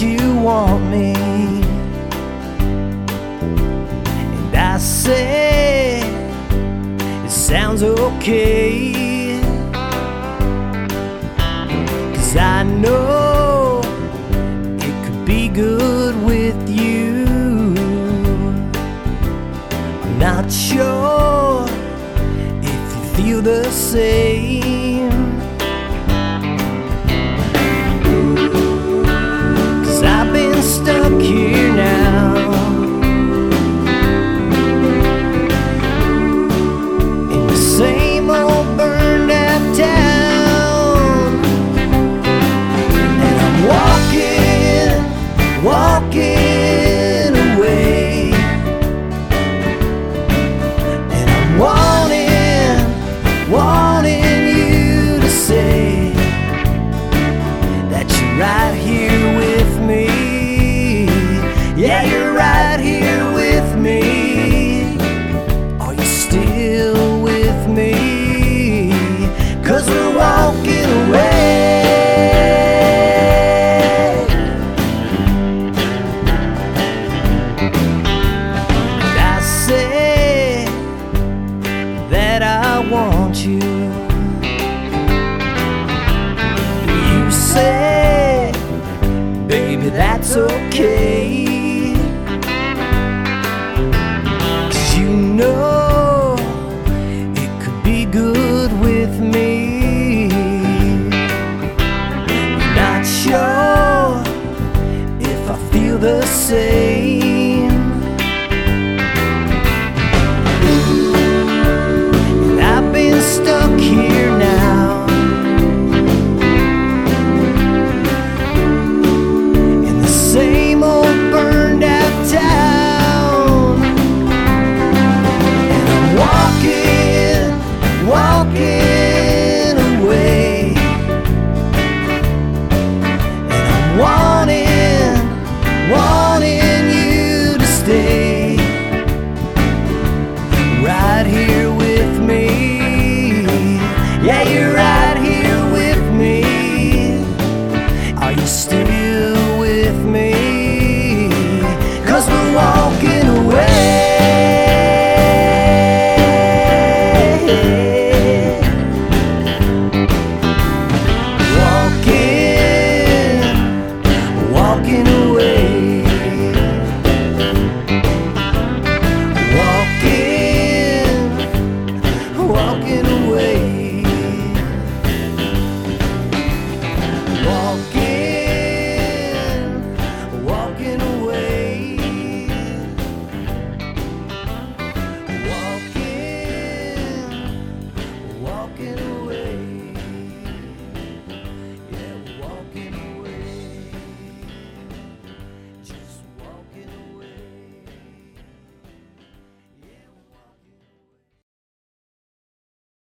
you want me, and I say it sounds okay, 'cause I know it could be good with you. I'm not sure if you feel the same, 'cause I've been stuck here now in the same old burned out town, and I'm walking away, and I'm wanting you to say that you're right here with me. Yeah, you're right here with me. Are you still with me? 'Cause we're walking away. And I say that I want you. You say, baby, that's okay.